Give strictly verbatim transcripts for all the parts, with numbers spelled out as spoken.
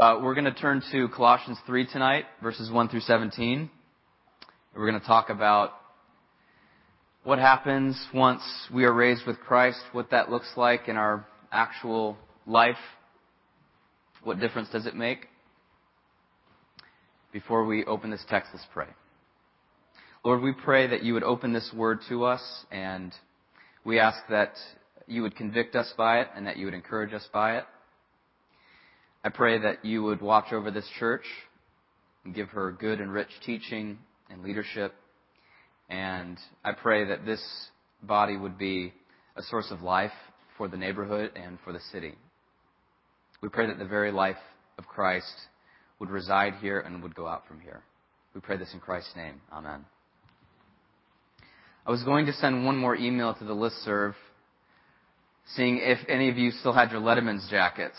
Uh, we're going to turn to Colossians three tonight, verses one through seventeen. We're going to talk about what happens once we are raised with Christ, what that looks like in our actual life. What difference does it make? Before we open this text, let's pray. Lord, we pray that you would open this word to us, and we ask that you would convict us by it and that you would encourage us by it. I pray that you would watch over this church and give her good and rich teaching and leadership. And I pray that this body would be a source of life for the neighborhood and for the city. We pray that the very life of Christ would reside here and would go out from here. We pray this in Christ's name. Amen. I was going to send one more email to the listserv, seeing if any of you still had your Letterman's jackets.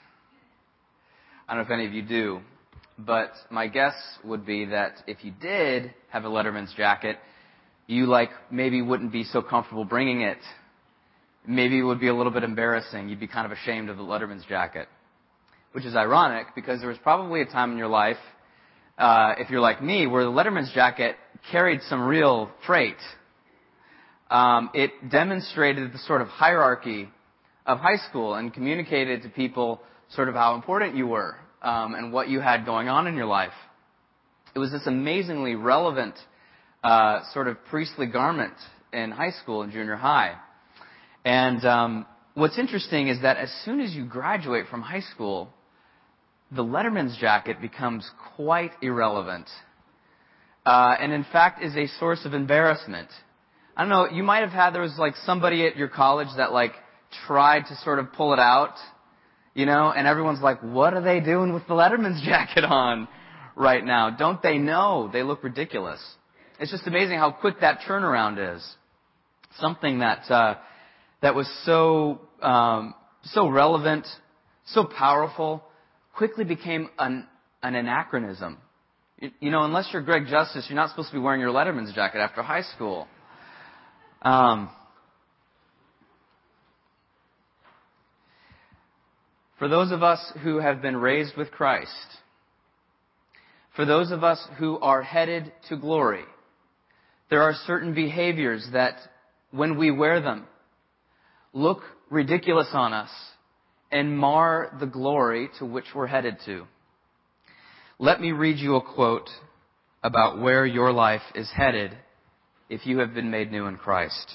I don't know if any of you do, but my guess would be that if you did have a Letterman's jacket, you like maybe wouldn't be so comfortable bringing it. Maybe it would be a little bit embarrassing. You'd be kind of ashamed of the Letterman's jacket, which is ironic because there was probably a time in your life, uh, if you're like me, where the Letterman's jacket carried some real freight. Um, it demonstrated the sort of hierarchy of high school and communicated to people sort of how important you were um, and what you had going on in your life. It was this amazingly relevant uh, sort of priestly garment in high school and junior high. And um, what's interesting is that as soon as you graduate from high school, the Letterman's jacket becomes quite irrelevant uh, and in fact is a source of embarrassment. I don't know, you might have had, there was like somebody at your college that like tried to sort of pull it out, you know, and everyone's like, what are they doing with the Letterman's jacket on right now? Don't they know? They look ridiculous. It's just amazing how quick that turnaround is. Something that uh, that was so um, so relevant, so powerful, quickly became an, an anachronism. You, you know, unless you're Greg Justice, you're not supposed to be wearing your Letterman's jacket after high school. Um, for those of us who have been raised with Christ, for those of us who are headed to glory, there are certain behaviors that, when we wear them, look ridiculous on us and mar the glory to which we're headed to. Let me read you a quote about where your life is headed if you have been made new in Christ.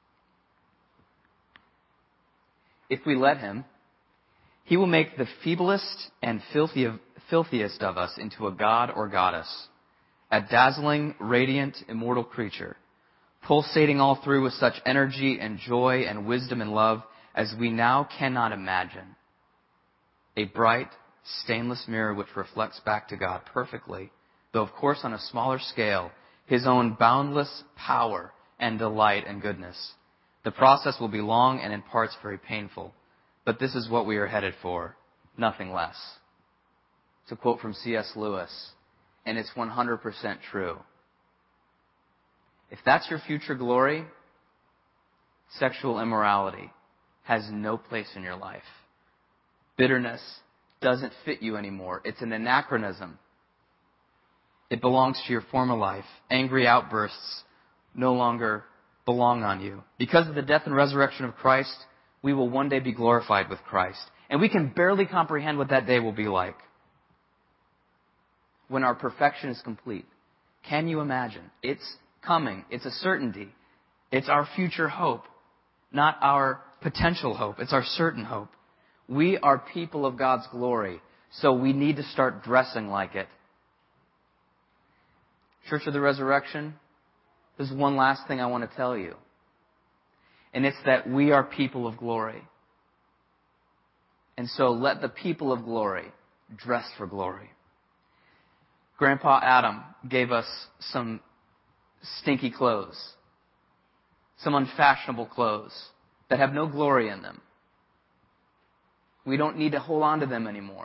If we let Him, He will make the feeblest and filthiest of us into a god or goddess, a dazzling, radiant, immortal creature, pulsating all through with such energy and joy and wisdom and love as we now cannot imagine. A bright, stainless mirror which reflects back to God perfectly, though of course on a smaller scale, His own boundless power and delight and goodness. The process will be long and in parts very painful, but this is what we are headed for, nothing less. It's a quote from C S Lewis, and it's one hundred percent true. If that's your future glory, sexual immorality has no place in your life. Bitterness doesn't fit you anymore. It's an anachronism. It belongs to your former life. Angry outbursts no longer belong on you. Because of the death and resurrection of Christ, we will one day be glorified with Christ. And we can barely comprehend what that day will be like when our perfection is complete. Can you imagine? It's coming. It's a certainty. It's our future hope, not our potential hope. It's our certain hope. We are people of God's glory, so we need to start dressing like it. Church of the Resurrection, there's one last thing I want to tell you. And it's that we are people of glory. And so let the people of glory dress for glory. Grandpa Adam gave us some stinky clothes, some unfashionable clothes that have no glory in them. We don't need to hold on to them anymore.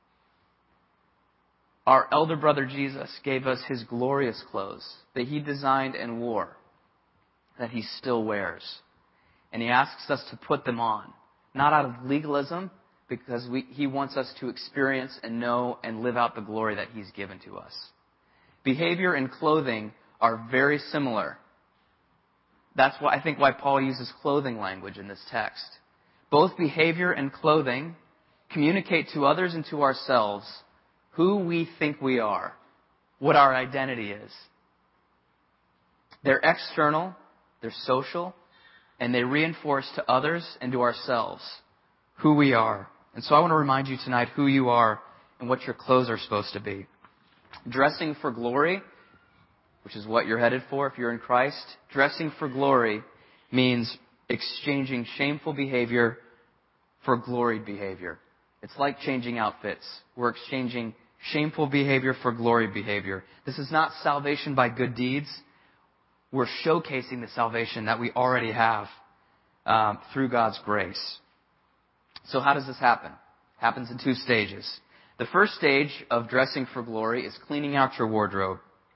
Our elder brother Jesus gave us His glorious clothes that He designed and wore, that He still wears. And He asks us to put them on, not out of legalism, because we, He wants us to experience and know and live out the glory that He's given to us. Behavior and clothing are very similar. That's why I think why Paul uses clothing language in this text. Both behavior and clothing communicate to others and to ourselves who we think we are, what our identity is. They're external, they're social, and they reinforce to others and to ourselves who we are. And so I want to remind you tonight who you are and what your clothes are supposed to be. Dressing for glory, which is what you're headed for if you're in Christ. Dressing for glory means exchanging shameful behavior for gloried behavior. It's like changing outfits. We're exchanging shameful behavior for gloried behavior. This is not salvation by good deeds. We're showcasing the salvation that we already have um, through God's grace. So how does this happen? It happens in two stages. The first stage of dressing for glory is cleaning out your wardrobe.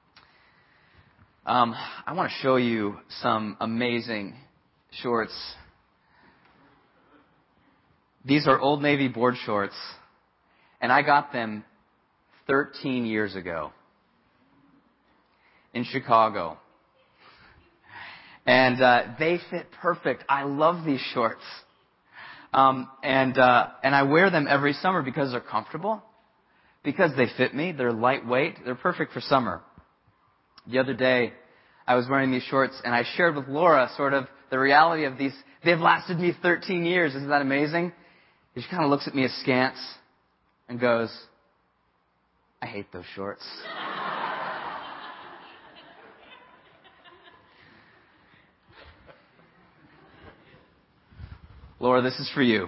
Um, I want to show you some amazing shorts. These are Old Navy board shorts, and I got them thirteen years ago in Chicago. And uh, they fit perfect. I love these shorts. Um, and uh, and I wear them every summer because they're comfortable, because they fit me. They're lightweight. They're perfect for summer. The other day, I was wearing these shorts, and I shared with Laura sort of the reality of these. They've lasted me thirteen years. Isn't that amazing? She kind of looks at me askance and goes, I hate those shorts. Laura, this is for you.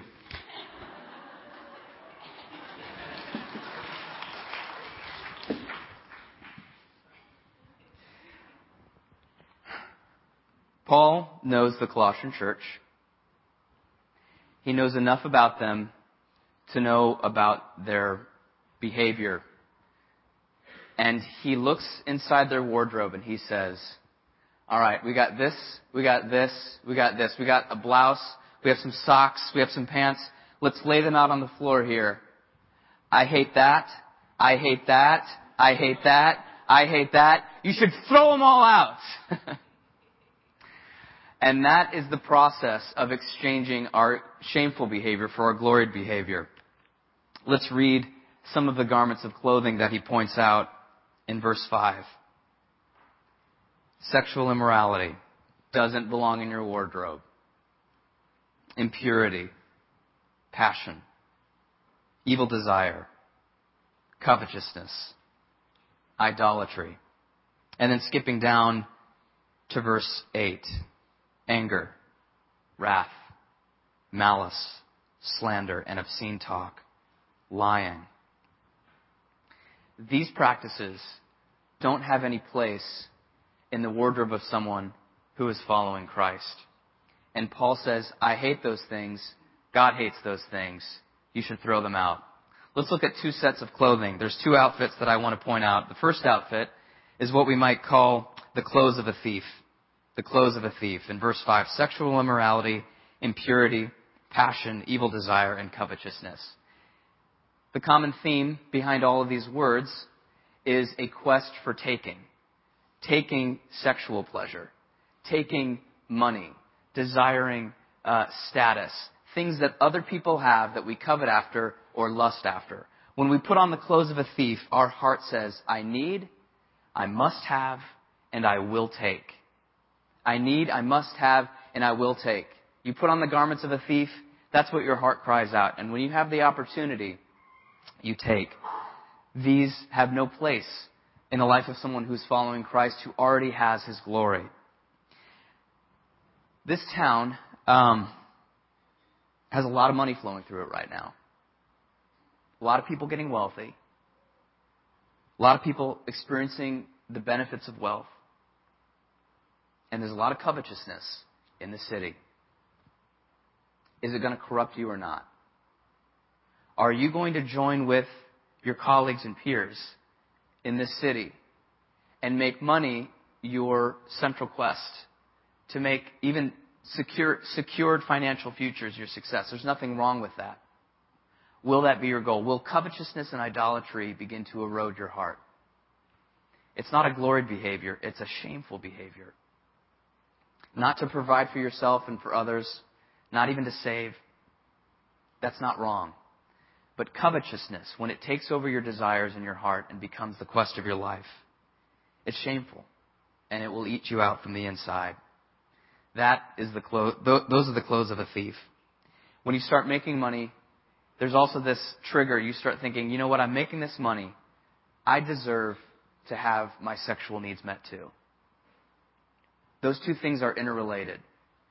Paul knows the Colossian church. He knows enough about them to know about their behavior. And he looks inside their wardrobe and he says, all right, we got this, we got this, we got this. We got a blouse, we have some socks, we have some pants. Let's lay them out on the floor here. I hate that, I hate that, I hate that, I hate that. You should throw them all out. And that is the process of exchanging our shameful behavior for our gloried behavior. Let's read some of the garments of clothing that he points out in verse five. Sexual immorality doesn't belong in your wardrobe. Impurity, passion, evil desire, covetousness, idolatry. And then skipping down to verse eight. Anger, wrath, malice, slander, and obscene talk, lying. These practices don't have any place in the wardrobe of someone who is following Christ. And Paul says, I hate those things. God hates those things. You should throw them out. Let's look at two sets of clothing. There's two outfits that I want to point out. The first outfit is what we might call the clothes of a thief. The clothes of a thief. In verse five, sexual immorality, impurity, passion, evil desire, and covetousness. The common theme behind all of these words is a quest for taking. Taking sexual pleasure. Taking money. Desiring uh, status. Things that other people have that we covet after or lust after. When we put on the clothes of a thief, our heart says, I need, I must have, and I will take. I need, I must have, and I will take. You put on the garments of a thief, that's what your heart cries out. And when you have the opportunity, you take. These have no place in the life of someone who's following Christ, who already has His glory. This town um, has a lot of money flowing through it right now. A lot of people getting wealthy. A lot of people experiencing the benefits of wealth. And there's a lot of covetousness in the city. Is it going to corrupt you or not? Are you going to join with your colleagues and peers in this city and make money your central quest? To make even secure, secured financial futures your success? There's nothing wrong with that. Will that be your goal? Will covetousness and idolatry begin to erode your heart? It's not a gloried behavior. It's a shameful behavior. Not to provide for yourself and for others, not even to save. That's not wrong. But covetousness, when it takes over your desires in your heart and becomes the quest of your life, it's shameful. And it will eat you out from the inside. That is the clo- th- those are the clothes of a thief. When you start making money, there's also this trigger. You start thinking, you know what, I'm making this money. I deserve to have my sexual needs met too. Those two things are interrelated.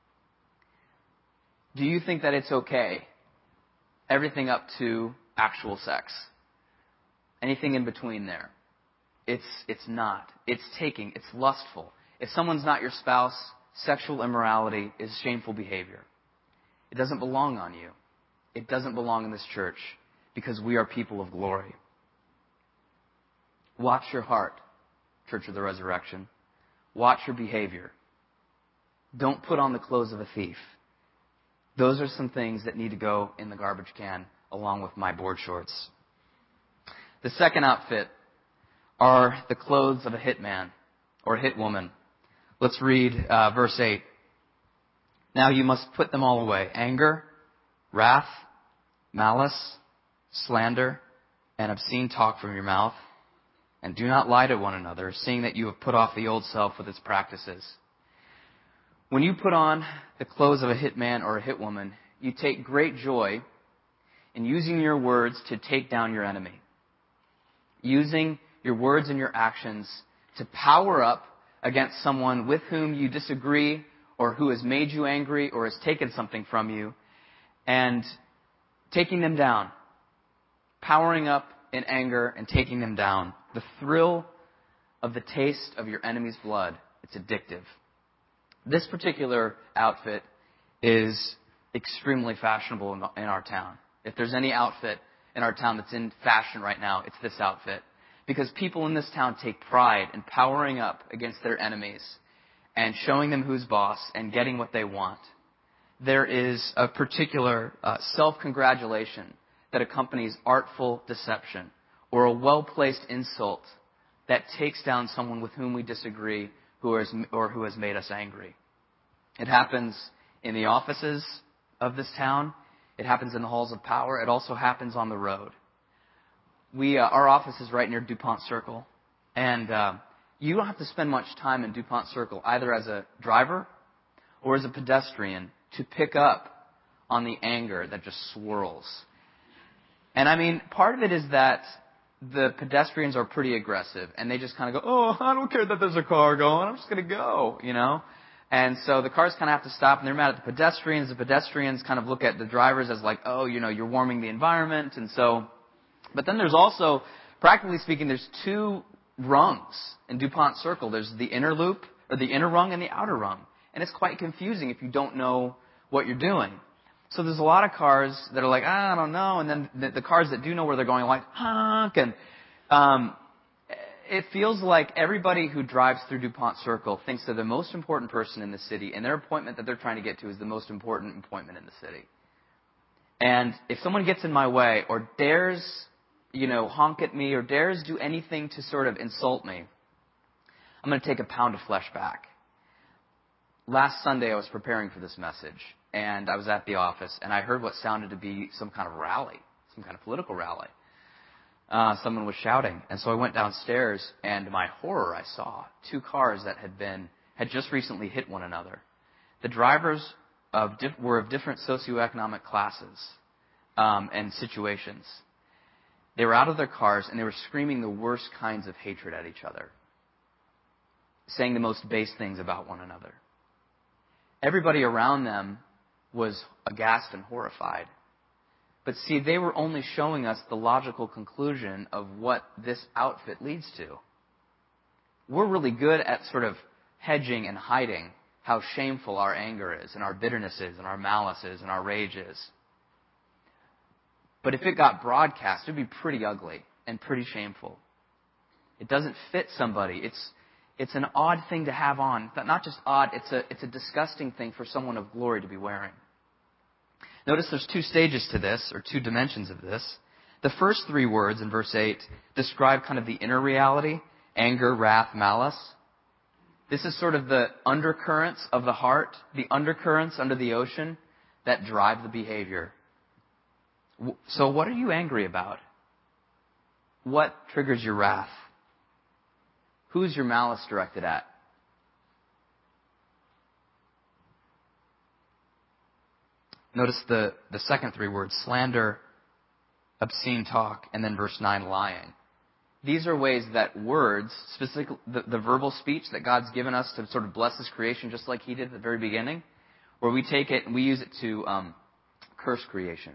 Do you think that it's okay? Everything up to actual sex. Anything in between there. It's, it's not. It's taking. It's lustful. If someone's not your spouse, sexual immorality is shameful behavior. It doesn't belong on you. It doesn't belong in this church because we are people of glory. Watch your heart, Church of the Resurrection. Watch your behavior. Don't put on the clothes of a thief. Those are some things that need to go in the garbage can along with my board shorts. The second outfit are the clothes of a hitman or hitwoman. Let's read uh, verse eight. Now you must put them all away. Anger, wrath, malice, slander, and obscene talk from your mouth. And do not lie to one another, seeing that you have put off the old self with its practices. When you put on the clothes of a hitman or a hitwoman, you take great joy in using your words to take down your enemy. Using your words and your actions to power up against someone with whom you disagree or who has made you angry or has taken something from you, and taking them down. Powering up in anger and taking them down. The thrill of the taste of your enemy's blood, it's addictive. This particular outfit is extremely fashionable in, in our town. If there's any outfit in our town that's in fashion right now, it's this outfit. Because people in this town take pride in powering up against their enemies and showing them who's boss and getting what they want. There is a particular uh, self-congratulation that accompanies artful deception or a well-placed insult that takes down someone with whom we disagree who is, or who has made us angry. It happens in the offices of this town. It happens in the halls of power. It also happens on the road. We, uh, our office is right near DuPont Circle, and uh, you don't have to spend much time in DuPont Circle, either as a driver or as a pedestrian, to pick up on the anger that just swirls. And I mean, part of it is that the pedestrians are pretty aggressive, and they just kind of go, oh, I don't care that there's a car going, I'm just going to go, you know. And so the cars kind of have to stop, and they're mad at the pedestrians. The pedestrians kind of look at the drivers as like, oh, you know, you're warming the environment. And so, but then there's also, practically speaking, there's two rungs in DuPont Circle. There's the inner loop, or the inner rung and the outer rung. And it's quite confusing if you don't know what you're doing. So there's a lot of cars that are like, ah, I don't know. And then the, the cars that do know where they're going are like, honk. And um, it feels like everybody who drives through DuPont Circle thinks they're the most important person in the city, and their appointment that they're trying to get to is the most important appointment in the city. And if someone gets in my way or dares, you know, honk at me or dares do anything to sort of insult me, I'm going to take a pound of flesh back. Last Sunday I was preparing for this message, and I was at the office, and I heard what sounded to be some kind of rally, some kind of political rally. Uh, someone was shouting, and so I went downstairs, and to my horror, I saw two cars that had been had just recently hit one another. The drivers of diff- were of different socioeconomic classes um, and situations. They were out of their cars, and they were screaming the worst kinds of hatred at each other, saying the most base things about one another. Everybody around them was aghast and horrified. But see, they were only showing us the logical conclusion of what this outfit leads to. We're really good at sort of hedging and hiding how shameful our anger is, and our bitterness is, and our malice is, and our rage is. But if it got broadcast, it would be pretty ugly and pretty shameful. It doesn't fit somebody. It's It's an odd thing to have on. Not just odd, it's a, it's a disgusting thing for someone of glory to be wearing. Notice there's two stages to this, or two dimensions of this. The first three words in verse eight describe kind of the inner reality: anger, wrath, malice. This is sort of the undercurrents of the heart, the undercurrents under the ocean that drive the behavior. So what are you angry about? What triggers your wrath? Who is your malice directed at? Notice the, the second three words: slander, obscene talk, and then verse nine, lying. These are ways that words, specifically the, the verbal speech that God's given us to sort of bless His creation, just like He did at the very beginning, where we take it and we use it to um, curse creation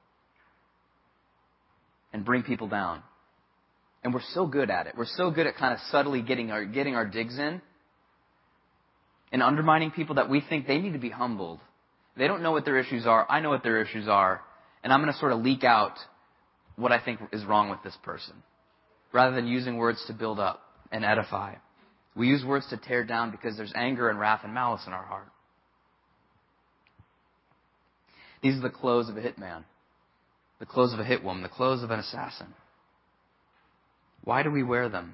and bring people down. And we're so good at it. We're so good at kind of subtly getting our getting our digs in and undermining people that we think they need to be humbled. They don't know what their issues are. I know what their issues are. And I'm going to sort of leak out what I think is wrong with this person, rather than using words to build up and edify. We use words to tear down because there's anger and wrath and malice in our heart. These are the clothes of a hitman, the clothes of a hitwoman, the clothes of an assassin. Why do we wear them?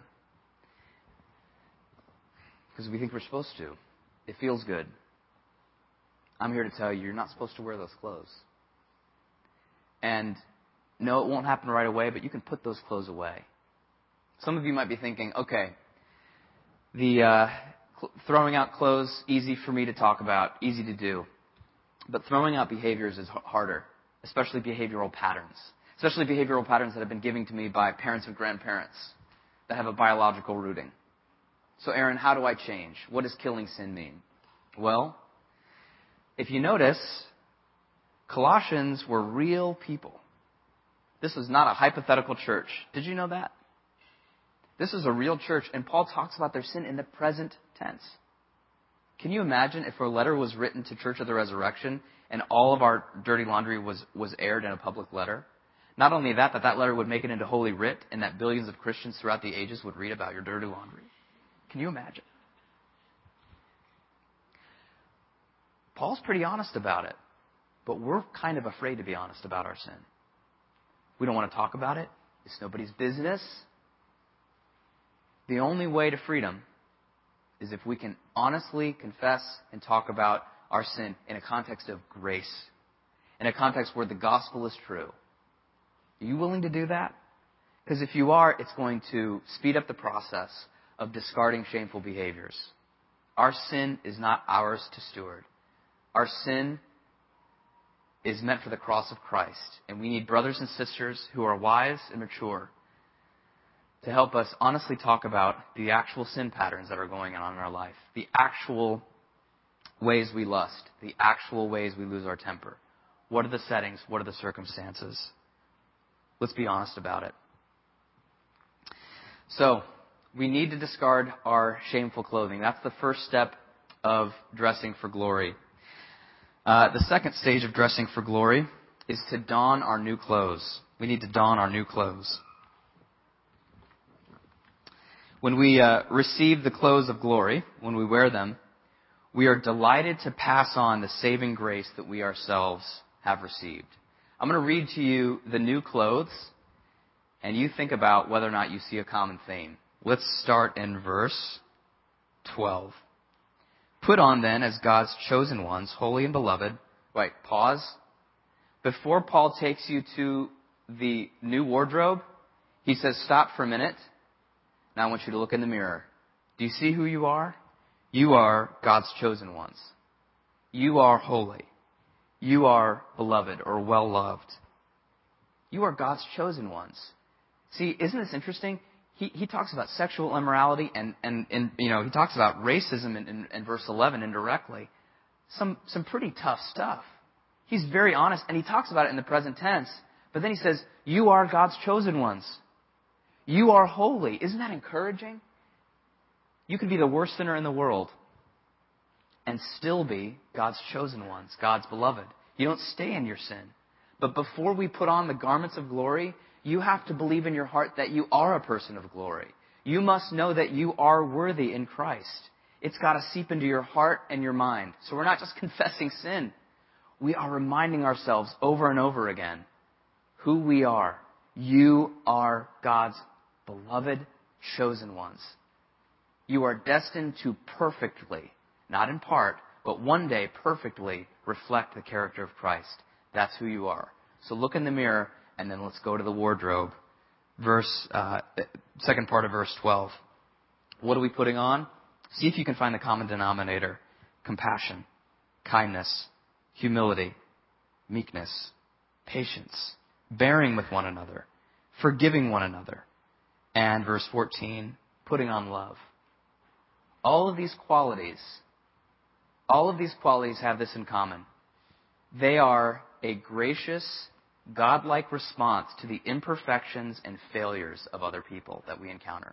Because we think we're supposed to. It feels good. I'm here to tell you, you're not supposed to wear those clothes. And no, it won't happen right away, but you can put those clothes away. Some of you might be thinking, okay, the uh, cl- throwing out clothes, easy for me to talk about, easy to do. But throwing out behaviors is h- harder, especially behavioral patterns. Especially behavioral patterns that have been given to me by parents and grandparents that have a biological rooting. So Aaron, how do I change? What does killing sin mean? Well, if you notice, Colossians were real people. This was not a hypothetical church. Did you know that? This is a real church, and Paul talks about their sin in the present tense. Can you imagine if a letter was written to Church of the Resurrection and all of our dirty laundry was, was aired in a public letter? Not only that, that that letter would make it into Holy Writ and that billions of Christians throughout the ages would read about your dirty laundry. Can you imagine? Paul's pretty honest about it, but we're kind of afraid to be honest about our sin. We don't want to talk about it. It's nobody's business. The only way to freedom is if we can honestly confess and talk about our sin in a context of grace, in a context where the gospel is true. Are you willing to do that? Because if you are, it's going to speed up the process of discarding shameful behaviors. Our sin is not ours to steward. Our sin is meant for the cross of Christ. And we need brothers and sisters who are wise and mature to help us honestly talk about the actual sin patterns that are going on in our life, the actual ways we lust, the actual ways we lose our temper. What are the settings? What are the circumstances? Let's be honest about it. So, we need to discard our shameful clothing. That's the first step of dressing for glory. Uh, the second stage of dressing for glory is to don our new clothes. We need to don our new clothes. When we uh, receive the clothes of glory, when we wear them, we are delighted to pass on the saving grace that we ourselves have received. I'm going to read to you the new clothes, and you think about whether or not you see a common theme. Let's start in verse twelve. Put on then as God's chosen ones, holy and beloved. Wait, pause. Before Paul takes you to the new wardrobe, he says, stop for a minute. Now I want you to look in the mirror. Do you see who you are? You are God's chosen ones. You are holy. You are beloved or well-loved. You are God's chosen ones. See, isn't this interesting? He, he talks about sexual immorality and, and, and, you know, he talks about racism in, in, in verse eleven indirectly. Some, some pretty tough stuff. He's very honest, and he talks about it in the present tense. But then he says, you are God's chosen ones. You are holy. Isn't that encouraging? You could be the worst sinner in the world and still be God's chosen ones, God's beloved. You don't stay in your sin. But before we put on the garments of glory, you have to believe in your heart that you are a person of glory. You must know that you are worthy in Christ. It's got to seep into your heart and your mind. So we're not just confessing sin. we are reminding ourselves over and over again who we are. You are God's beloved, chosen ones. You are destined to perfectly, not in part, but one day perfectly reflect the character of Christ. That's who you are. So look in the mirror, and then let's go to the wardrobe. Verse, uh, second part of verse twelve. What are we putting on? See if you can find the common denominator. Compassion, kindness, humility, meekness, patience, bearing with one another, forgiving one another. And verse fourteen, putting on love. All of these qualities, all of these qualities have this in common. They are a gracious, God-like response to the imperfections and failures of other people that we encounter.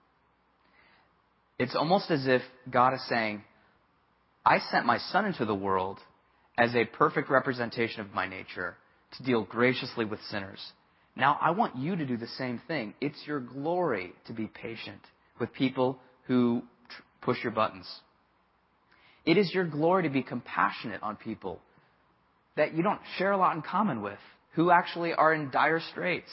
It's almost as if God is saying, I sent my Son into the world as a perfect representation of my nature to deal graciously with sinners. Now, I want you to do the same thing. It's your glory to be patient with people who tr- push your buttons. It is your glory to be compassionate on people that you don't share a lot in common with, who actually are in dire straits.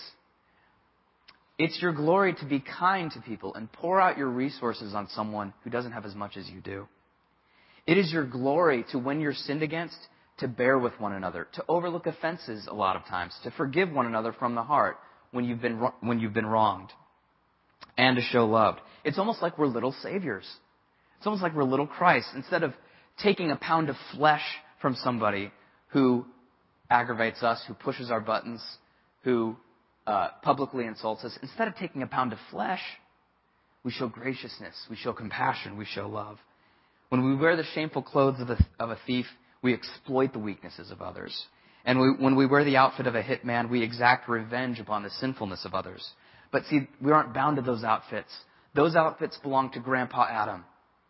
It's your glory to be kind to people and pour out your resources on someone who doesn't have as much as you do. It is your glory to, when you're sinned against, to bear with one another, to overlook offenses a lot of times, to forgive one another from the heart when you've been when you've been wronged, and to show love. It's almost like we're little saviors. It's almost like we're little Christ. Instead of taking a pound of flesh from somebody who aggravates us, who pushes our buttons, who uh, publicly insults us, instead of taking a pound of flesh, we show graciousness, we show compassion, we show love. When we wear the shameful clothes of a, of a thief, we exploit the weaknesses of others. And we, when we wear the outfit of a hitman, we exact revenge upon the sinfulness of others. But see, we aren't bound to those outfits. Those outfits belong to Grandpa Adam.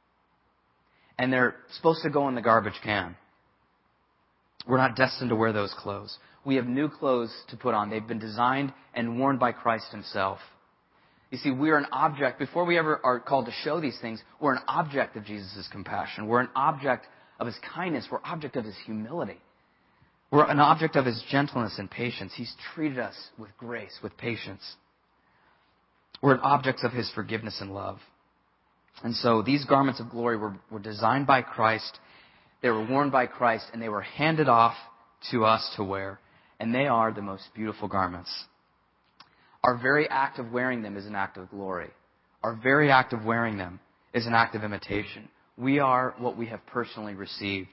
And they're supposed to go in the garbage can. We're not destined to wear those clothes. We have new clothes to put on. They've been designed and worn by Christ himself. You see, we are an object. Before we ever are called to show these things, we're an object of Jesus' compassion. We're an object of his kindness. We're an object of his humility. We're an object of his gentleness and patience. He's treated us with grace, with patience. We're an object of his forgiveness and love. And so these garments of glory were, were designed by Christ. They were worn by Christ, and they were handed off to us to wear. And they are the most beautiful garments. Our very act of wearing them is an act of glory. Our very act of wearing them is an act of imitation. We are what we have personally received.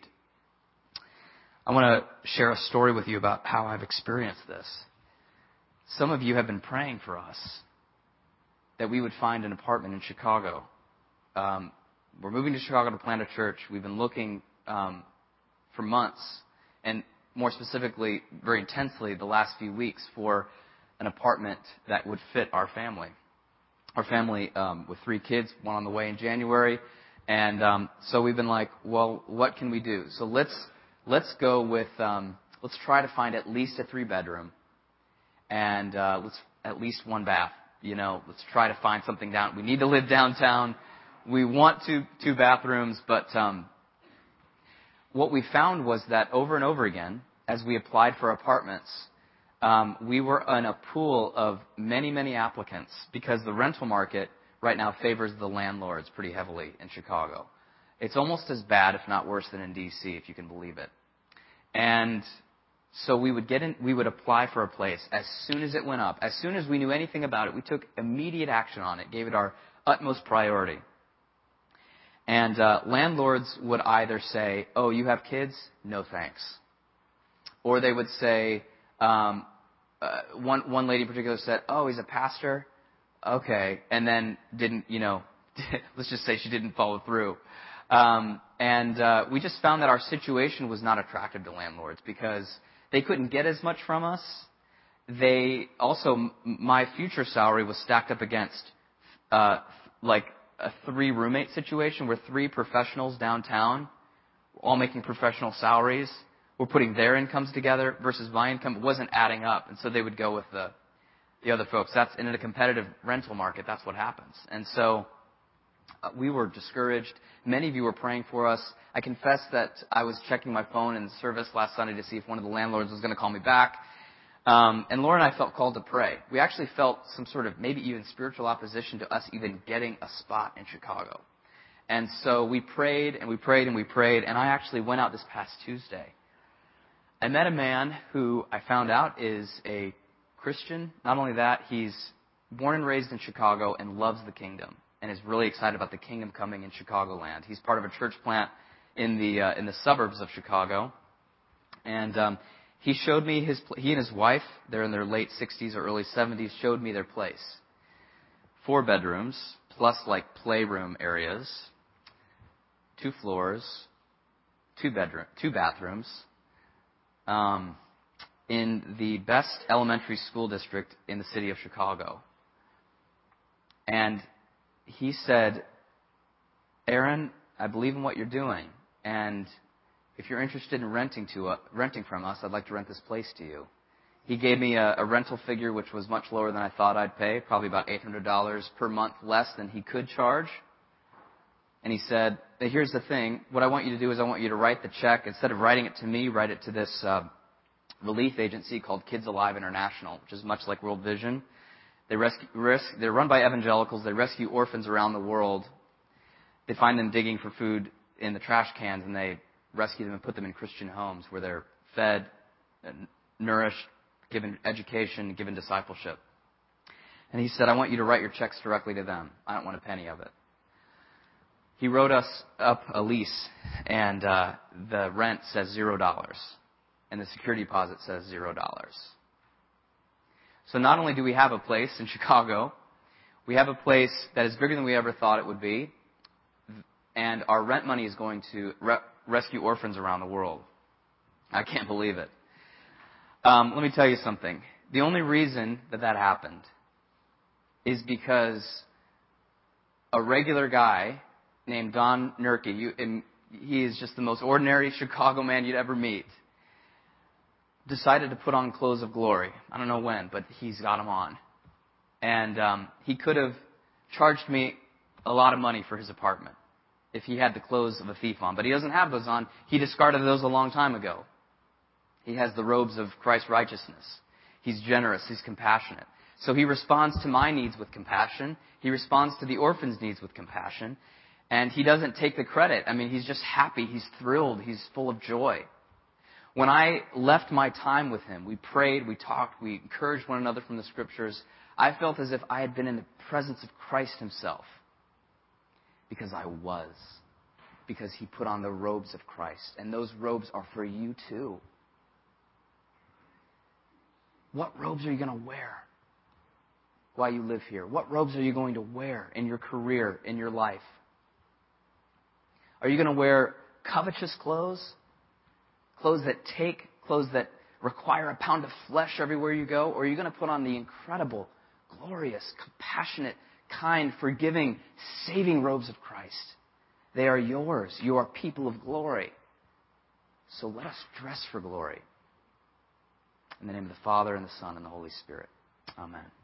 I want to share a story with you about how I've experienced this. Some of you have been praying for us that we would find an apartment in Chicago. Um, we're moving to Chicago to plant a church. We've been looking um, for months, and more specifically, very intensely, the last few weeks, for an apartment that would fit our family. Our family um, with three kids, one on the way in January, and um, so we've been like, well, what can we do? So let's let's go with um, let's try to find at least a three bedroom, and uh, let's at least one bath. You know, let's try to find something down. We need to live downtown. We want two two bathrooms, but um, what we found was that over and over again, as we applied for apartments, um, we were in a pool of many, many applicants because the rental market right now favors the landlords pretty heavily in Chicago. It's almost as bad, if not worse, than in D C, if you can believe it. And so we would get in, we would apply for a place as soon as it went up. As soon as we knew anything about it, we took immediate action on it, gave it our utmost priority. And uh, landlords would either say, oh, you have kids? No thanks. Or they would say, um, uh, one, one lady in particular said, oh, he's a pastor? Okay. And then didn't, you know, let's just say she didn't follow through. Um, and uh, we just found that our situation was not attractive to landlords because they couldn't get as much from us. They also, my future salary was stacked up against uh, like a three roommate situation where three professionals downtown, all making professional salaries, were putting their incomes together versus my income. It wasn't adding up, and so they would go with the the other folks. That's in a competitive rental market. That's what happens. And so Uh, we were discouraged. Many of you were praying for us. I confess that I was checking my phone in service last Sunday to see if one of the landlords was going to call me back. Um, and Laura and I felt called to pray. We actually felt some sort of maybe even spiritual opposition to us even getting a spot in Chicago. And so we prayed and we prayed and we prayed. And I actually went out this past Tuesday. I met a man who I found out is a Christian. Not only that, he's born and raised in Chicago and loves the kingdom and is really excited about the kingdom coming in Chicagoland. He's part of a church plant in the uh, in the suburbs of Chicago. And um, he showed me his, he and his wife, they're in their late sixties or early seventies, showed me their place. Four bedrooms, plus like playroom areas, two floors, two bedroom, two bathrooms, um, in the best elementary school district in the city of Chicago. And he said, Aaron, I believe in what you're doing, and if you're interested in renting to uh, renting from us, I'd like to rent this place to you. He gave me a, a rental figure which was much lower than I thought I'd pay, probably about eight hundred dollars per month less than he could charge. And he said, hey, here's the thing. What I want you to do is I want you to write the check. Instead of writing it to me, write it to this uh, relief agency called Kids Alive International, which is much like World Vision. They rescue, res- they're run by evangelicals. They rescue orphans around the world. They find them digging for food in the trash cans, and they rescue them and put them in Christian homes where they're fed, nourished, given education, given discipleship. And he said, I want you to write your checks directly to them. I don't want a penny of it. He wrote us up a lease, and uh, the rent says zero dollars, and the security deposit says zero dollars. So not only do we have a place in Chicago, we have a place that is bigger than we ever thought it would be, and our rent money is going to re- rescue orphans around the world. I can't believe it. Um, let me tell you something. The only reason that that happened is because a regular guy named Don Nurke, you, and he is just the most ordinary Chicago man you'd ever meet, decided to put on clothes of glory. I don't know when, but he's got them on. And um, he could have charged me a lot of money for his apartment if he had the clothes of a thief on. But he doesn't have those on. He discarded those a long time ago. He has the robes of Christ's righteousness. He's generous. He's compassionate. So he responds to my needs with compassion. He responds to the orphans' needs with compassion. And he doesn't take the credit. I mean, he's just happy. He's thrilled. He's full of joy. When I left my time with him, we prayed, we talked, we encouraged one another from the Scriptures. I felt as if I had been in the presence of Christ himself. Because I was. Because he put on the robes of Christ. And those robes are for you too. What robes are you going to wear while you live here? What robes are you going to wear in your career, in your life? Are you going to wear covetous clothes? Clothes that take, clothes that require a pound of flesh everywhere you go? Or are you going to put on the incredible, glorious, compassionate, kind, forgiving, saving robes of Christ? They are yours. You are people of glory. So let us dress for glory. In the name of the Father, and the Son, and the Holy Spirit. Amen.